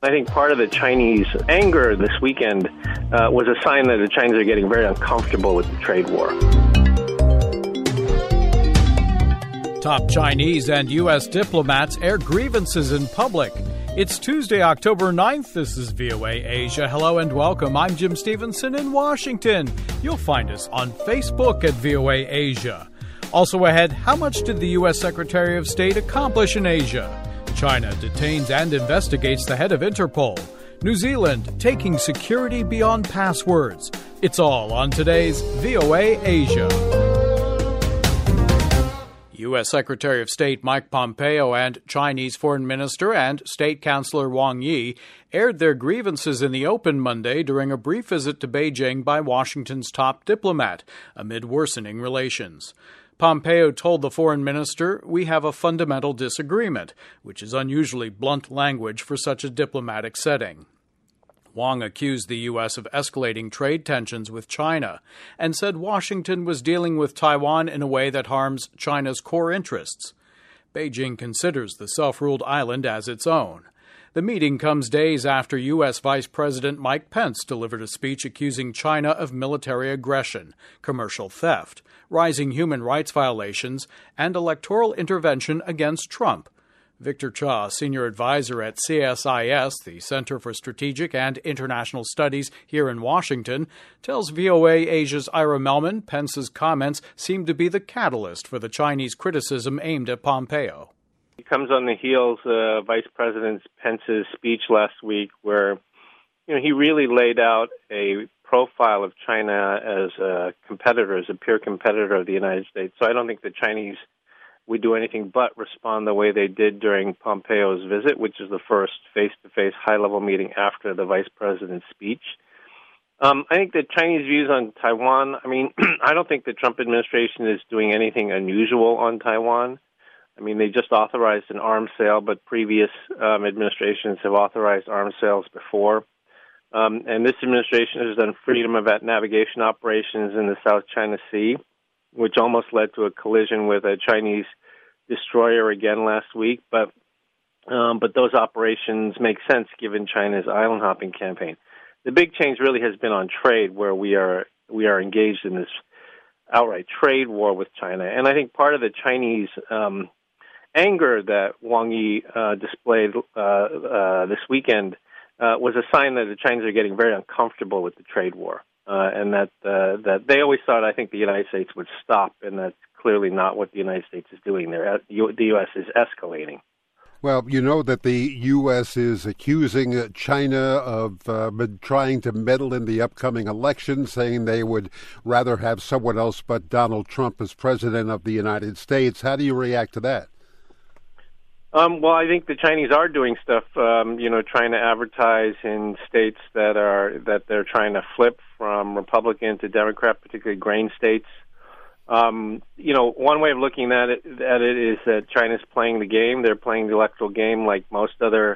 I think part of the Chinese anger this weekend was a sign that the Chinese are getting very uncomfortable with the trade war. Top Chinese and U.S. diplomats air grievances in public. It's Tuesday, October 9th. This is VOA Asia. Hello and welcome. I'm Jim Stevenson in Washington. You'll find us on Facebook at VOA Asia. Also ahead, how much did the U.S. Secretary of State accomplish in Asia? China detains and investigates the head of Interpol. New Zealand taking security beyond passwords. It's all on today's VOA Asia. U.S. Secretary of State Mike Pompeo and Chinese Foreign Minister and State Councilor Wang Yi aired their grievances in the open Monday during a brief visit to Beijing by Washington's top diplomat amid worsening relations. Pompeo told the foreign minister, "We have a fundamental disagreement," which is unusually blunt language for such a diplomatic setting. Wang accused the U.S. of escalating trade tensions with China and said Washington was dealing with Taiwan in a way that harms China's core interests. Beijing considers the self-ruled island as its own. The meeting comes days after U.S. Vice President Mike Pence delivered a speech accusing China of military aggression, commercial theft, rising human rights violations, and electoral intervention against Trump. Victor Cha, senior advisor at CSIS, the Center for Strategic and International Studies here in Washington, tells VOA Asia's Ira Melman Pence's comments seem to be the catalyst for the Chinese criticism aimed at Pompeo. It comes on the heels of Vice President Pence's speech last week where he really laid out a profile of China as a competitor, as a peer competitor of the United States. So I don't think the Chinese would do anything but respond the way they did during Pompeo's visit, which is the first face-to-face high-level meeting after the Vice President's speech. I think the Chinese views on Taiwan, I don't think the Trump administration is doing anything unusual on Taiwan. They just authorized an arms sale, but previous administrations have authorized arms sales before. And this administration has done freedom of navigation operations in the South China Sea, which almost led to a collision with a Chinese destroyer again last week. But those operations make sense given China's island hopping campaign. The big change really has been on trade, where we are engaged in this outright trade war with China. And I think part of the Chinese anger that Wang Yi displayed this weekend was a sign that the Chinese are getting very uncomfortable with the trade war, and that they always thought, I think, the United States would stop, and that's clearly not what the United States is doing there. The U.S. is escalating. Well, you know that the U.S. is accusing China of trying to meddle in the upcoming election, saying they would rather have someone else but Donald Trump as president of the United States. How do you react to that? Well, I think the Chinese are doing stuff, trying to advertise in states that they're trying to flip from Republican to Democrat, particularly grain states. One way of looking at it is that China's playing the game. They're playing the electoral game like most other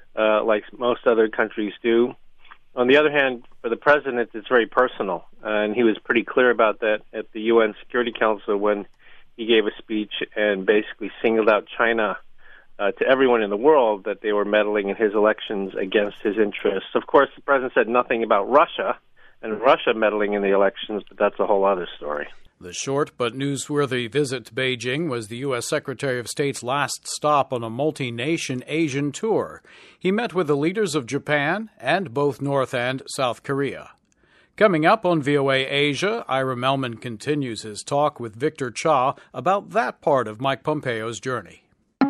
countries do. On the other hand, for the president, it's very personal, and he was pretty clear about that at the UN Security Council when he gave a speech and basically singled out China to everyone in the world that they were meddling in his elections against his interests. Of course, the president said nothing about Russia and Russia meddling in the elections, but that's a whole other story. The short but newsworthy visit to Beijing was the U.S. Secretary of State's last stop on a multi-nation Asian tour. He met with the leaders of Japan and both North and South Korea. Coming up on VOA Asia, Ira Melman continues his talk with Victor Cha about that part of Mike Pompeo's journey.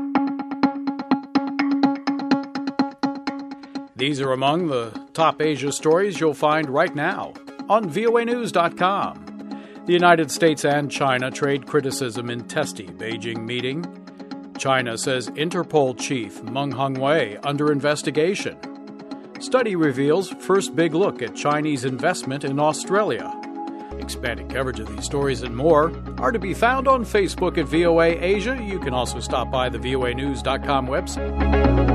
These are among the top Asia stories you'll find right now on voanews.com. The United States and China trade criticism in testy Beijing meeting. China says Interpol chief Meng Hongwei under investigation. Study reveals first big look at Chinese investment in Australia. Expanded coverage of these stories and more are to be found on Facebook at VOA Asia. You can also stop by the voanews.com website.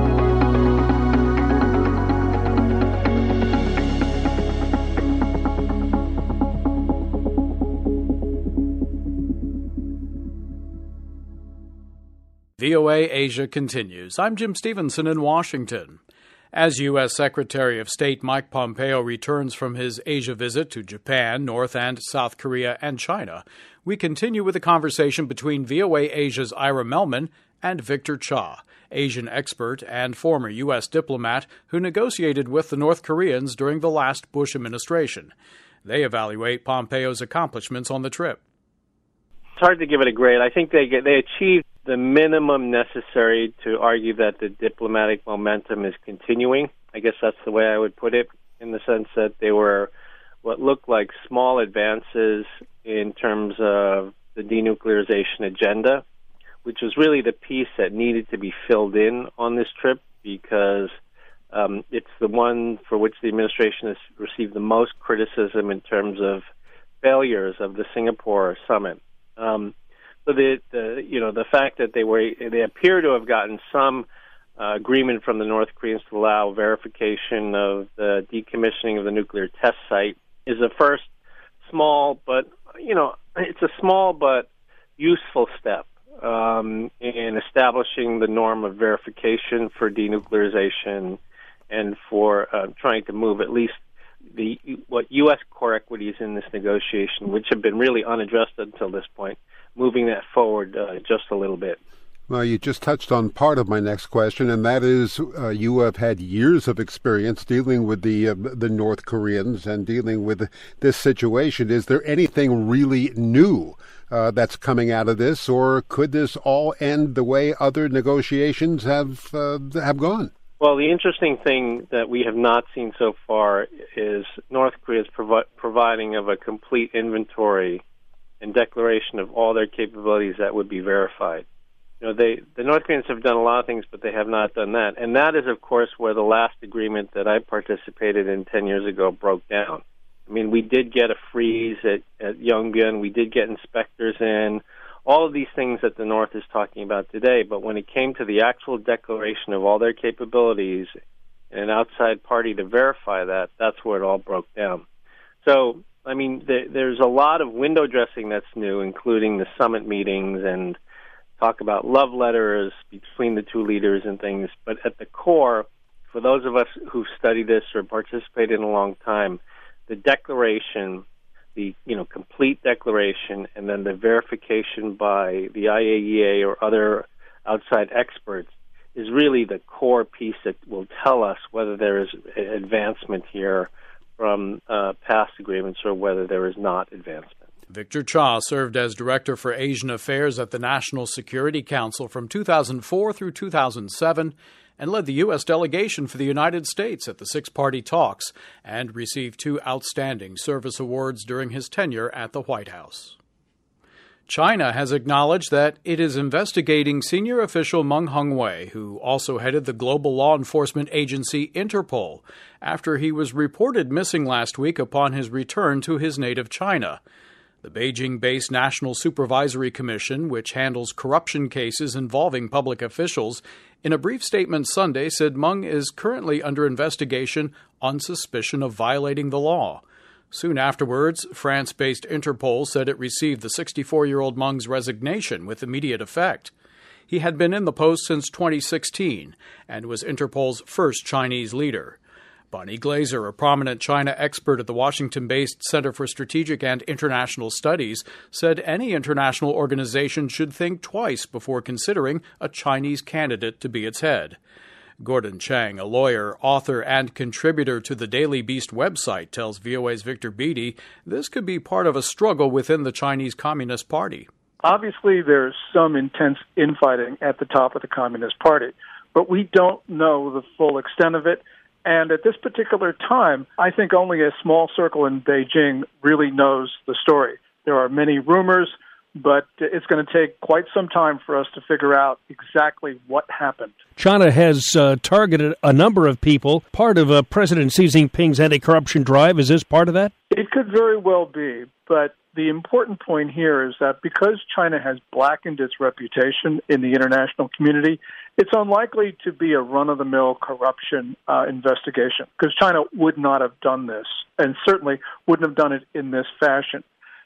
VOA Asia continues. I'm Jim Stevenson in Washington. As U.S. Secretary of State Mike Pompeo returns from his Asia visit to Japan, North and South Korea, and China, we continue with a conversation between VOA Asia's Ira Mellman and Victor Cha, Asian expert and former U.S. diplomat who negotiated with the North Koreans during the last Bush administration. They evaluate Pompeo's accomplishments on the trip. It's hard to give it a grade. I think they achieved the minimum necessary to argue that the diplomatic momentum is continuing. I guess that's the way I would put it, in the sense that they were what looked like small advances in terms of the denuclearization agenda, which was really the piece that needed to be filled in on this trip, because it's the one for which the administration has received the most criticism in terms of failures of the Singapore summit. So the fact that they appear to have gotten some agreement from the North Koreans to allow verification of the decommissioning of the nuclear test site is a first it's a small but useful step in establishing the norm of verification for denuclearization and for trying to move at least what U.S. core equities in this negotiation, which have been really unaddressed until this point, moving that forward just a little bit. Well, you just touched on part of my next question, and that is you have had years of experience dealing with the North Koreans and dealing with this situation. Is there anything really new that's coming out of this, or could this all end the way other negotiations have gone? Well, the interesting thing that we have not seen so far is North Korea's providing of a complete inventory and declaration of all their capabilities that would be verified. The North Koreans have done a lot of things, but they have not done that. And that is, of course, where the last agreement that I participated in 10 years ago broke down. I mean, we did get a freeze at Yongbyon. We did get inspectors in. All of these things that the North is talking about today. But when it came to the actual declaration of all their capabilities and an outside party to verify that, that's where it all broke down. So, I mean, there's a lot of window dressing that's new, including the summit meetings and talk about love letters between the two leaders and things. But at the core, for those of us who've studied this or participated in a long time, the declaration, the complete declaration, and then the verification by the IAEA or other outside experts is really the core piece that will tell us whether there is advancement here from past agreements or whether there is not advancement. Victor Cha served as Director for Asian Affairs at the National Security Council from 2004 through 2007 and led the U.S. delegation for the United States at the six-party talks and received 2 outstanding service awards during his tenure at the White House. China has acknowledged that it is investigating senior official Meng Hongwei, who also headed the global law enforcement agency Interpol, after he was reported missing last week upon his return to his native China. The Beijing-based National Supervisory Commission, which handles corruption cases involving public officials, in a brief statement Sunday said Meng is currently under investigation on suspicion of violating the law. Soon afterwards, France-based Interpol said it received the 64-year-old Meng's resignation with immediate effect. He had been in the post since 2016 and was Interpol's first Chinese leader. Bonnie Glaser, a prominent China expert at the Washington-based Center for Strategic and International Studies, said any international organization should think twice before considering a Chinese candidate to be its head. Gordon Chang, a lawyer, author, and contributor to the Daily Beast website, tells VOA's Victor Beattie this could be part of a struggle within the Chinese Communist Party. Obviously, there's some intense infighting at the top of the Communist Party, but we don't know the full extent of it. And at this particular time, I think only a small circle in Beijing really knows the story. There are many rumors, but it's going to take quite some time for us to figure out exactly what happened. China has targeted a number of people. Part of President Xi Jinping's anti-corruption drive, is this part of that? It could very well be, but the important point here is that because China has blackened its reputation in the international community, it's unlikely to be a run-of-the-mill corruption investigation, because China would not have done this, and certainly wouldn't have done it in this fashion.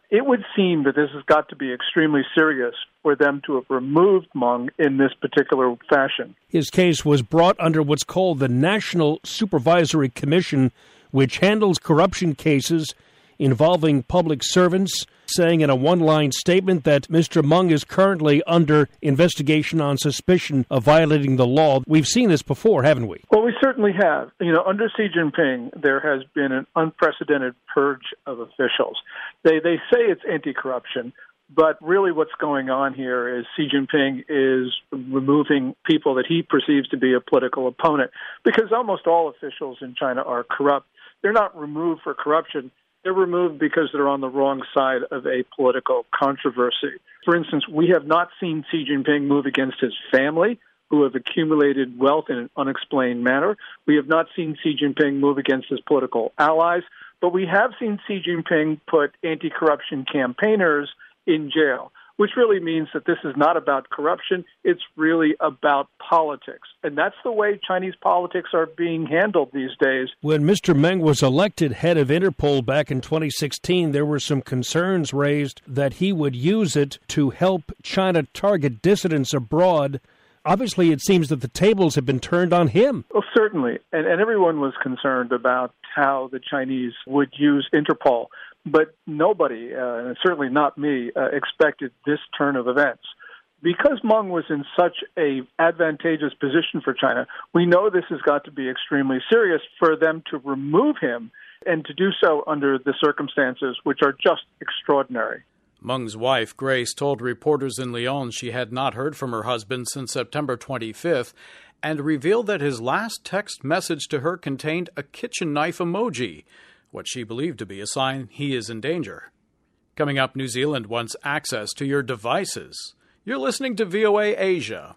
It would seem that this has got to be extremely serious for them to have removed Meng in this particular fashion. His case was brought under what's called the National Supervisory Commission, which handles corruption cases involving public servants, saying in a one-line statement that Mr. Meng is currently under investigation on suspicion of violating the law. We've seen this before, haven't we? Well, we certainly have. Under Xi Jinping, there has been an unprecedented purge of officials. They say it's anti-corruption, but really what's going on here is Xi Jinping is removing people that he perceives to be a political opponent, because almost all officials in China are corrupt. They're not removed for corruption. They're removed because they're on the wrong side of a political controversy. For instance, we have not seen Xi Jinping move against his family, who have accumulated wealth in an unexplained manner. We have not seen Xi Jinping move against his political allies, but we have seen Xi Jinping put anti-corruption campaigners in jail, which really means that this is not about corruption. It's really about politics. And that's the way Chinese politics are being handled these days. When Mr. Meng was elected head of Interpol back in 2016, there were some concerns raised that he would use it to help China target dissidents abroad. Obviously, it seems that the tables have been turned on him. Oh, certainly. And everyone was concerned about how the Chinese would use Interpol. But nobody, and certainly not me, expected this turn of events. Because Meng was in such an advantageous position for China, we know this has got to be extremely serious for them to remove him, and to do so under the circumstances which are just extraordinary. Meng's wife, Grace, told reporters in Lyon she had not heard from her husband since September 25th, and revealed that his last text message to her contained a kitchen knife emoji, what she believed to be a sign he is in danger. Coming up, New Zealand wants access to your devices. You're listening to VOA Asia.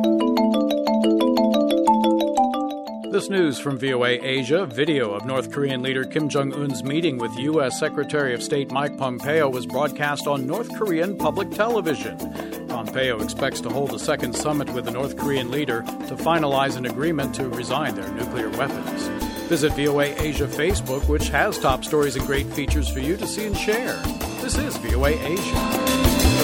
This news from VOA Asia. Video of North Korean leader Kim Jong-un's meeting with U.S. Secretary of State Mike Pompeo was broadcast on North Korean public television. Pompeo expects to hold a second summit with the North Korean leader to finalize an agreement to resign their nuclear weapons. Visit VOA Asia Facebook, which has top stories and great features for you to see and share. This is VOA Asia.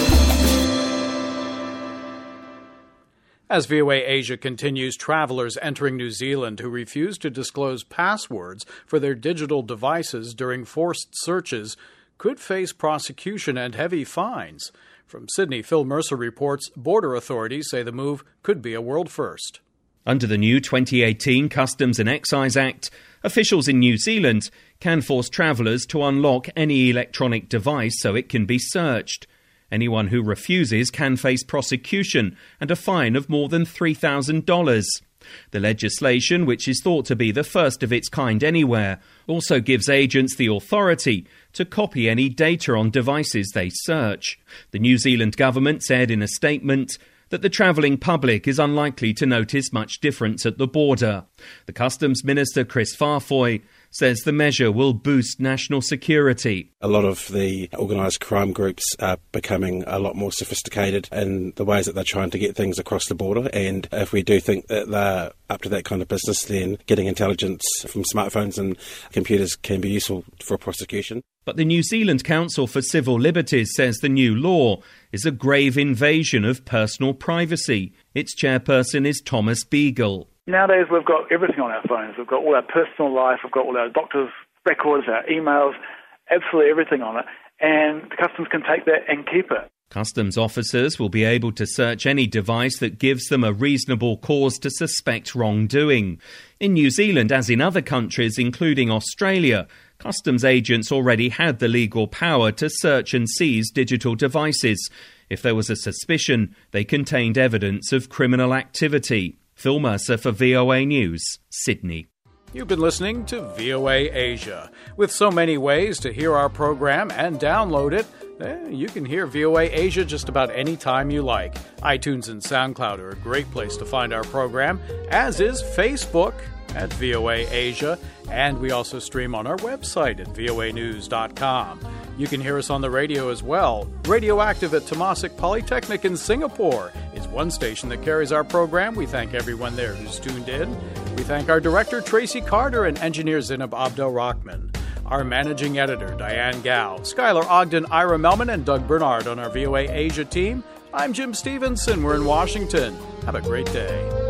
As VOA Asia continues, travelers entering New Zealand who refuse to disclose passwords for their digital devices during forced searches could face prosecution and heavy fines. From Sydney, Phil Mercer reports border authorities say the move could be a world first. Under the new 2018 Customs and Excise Act, officials in New Zealand can force travellers to unlock any electronic device so it can be searched. Anyone who refuses can face prosecution and a fine of more than $3,000. The legislation, which is thought to be the first of its kind anywhere, also gives agents the authority to copy any data on devices they search. The New Zealand government said in a statement that the travelling public is unlikely to notice much difference at the border. The Customs Minister Chris Farfoy says the measure will boost national security. A lot of the organised crime groups are becoming a lot more sophisticated in the ways that they're trying to get things across the border, and if we do think that they're up to that kind of business, then getting intelligence from smartphones and computers can be useful for prosecution. But the New Zealand Council for Civil Liberties says the new law is a grave invasion of personal privacy. Its chairperson is Thomas Beagle. Nowadays we've got everything on our phones. We've got all our personal life, we've got all our doctor's records, our emails, absolutely everything on it. And the Customs can take that and keep it. Customs officers will be able to search any device that gives them a reasonable cause to suspect wrongdoing. In New Zealand, as in other countries, including Australia, customs agents already had the legal power to search and seize digital devices. If there was a suspicion, they contained evidence of criminal activity. Phil Mercer for VOA News, Sydney. You've been listening to VOA Asia. With so many ways to hear our program and download it, you can hear VOA Asia just about any time you like. iTunes and SoundCloud are a great place to find our program, as is Facebook at VOA Asia, and we also stream on our website at voanews.com. You can hear us on the radio as well. Radioactive at Temasek Polytechnic in Singapore is one station that carries our program. We thank everyone there who's tuned in. We thank our director, Tracy Carter, and engineer Zinab Abdel-Rahman. Our managing editor, Diane Gao. Skylar Ogden, Ira Melman, and Doug Bernard on our VOA Asia team. I'm Jim Stevenson. We're in Washington. Have a great day.